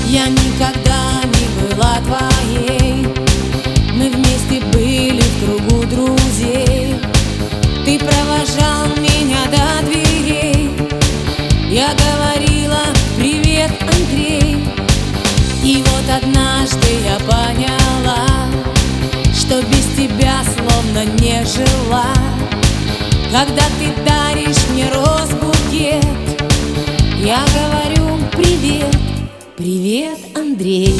Я никогда не была твоей, мы вместе были в кругу друзей. Ты провожал меня до дверей, я говорила: привет, Андрей. И вот однажды я поняла, что без тебя словно не жила. Когда ты даришь мне роз-букет, я говорю: привет, привет, Андрей.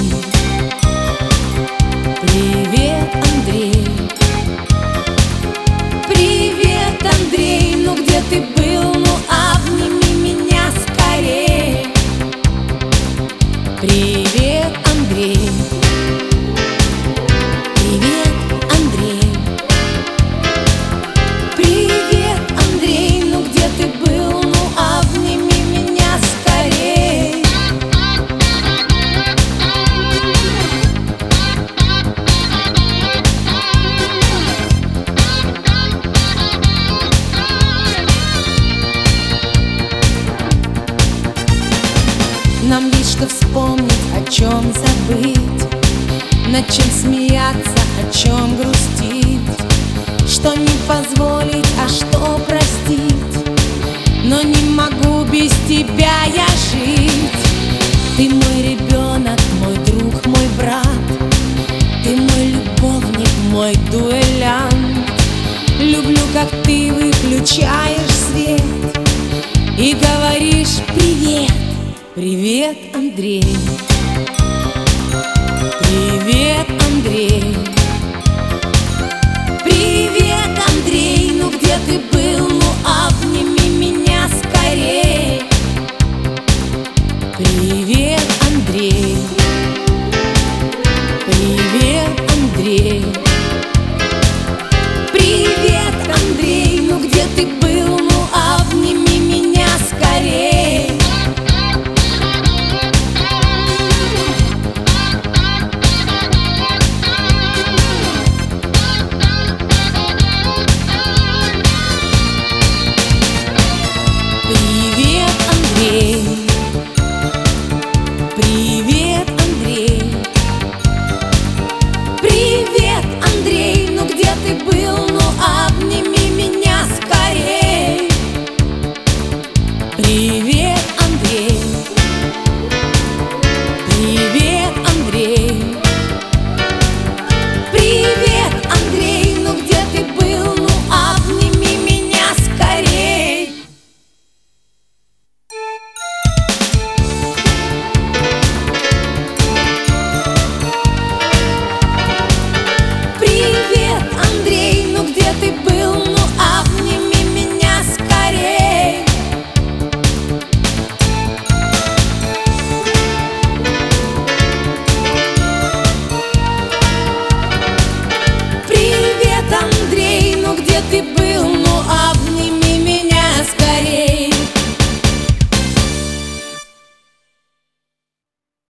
Привет, Андрей. Привет, Андрей. Ну где ты был? Ну обними меня скорее. Привет, Андрей. Привет, Андрей. Привет, Андрей. Ну где ты был? Ну обними меня скорее. Нам есть что вспомнить, о чем забыть, над чем смеяться, о чем грустить, что не позволить, а что простить. Но не могу без тебя я жить. Ты мой ребенок, мой друг, мой брат. Ты мой любовник, мой дуэлянт. Люблю, как ты выключаешь свет и говоришь: привет, привет, Андрей. Привет, Андрей. Привет, Андрей. Ну где ты был? Ну обними меня скорее. Привет, Андрей.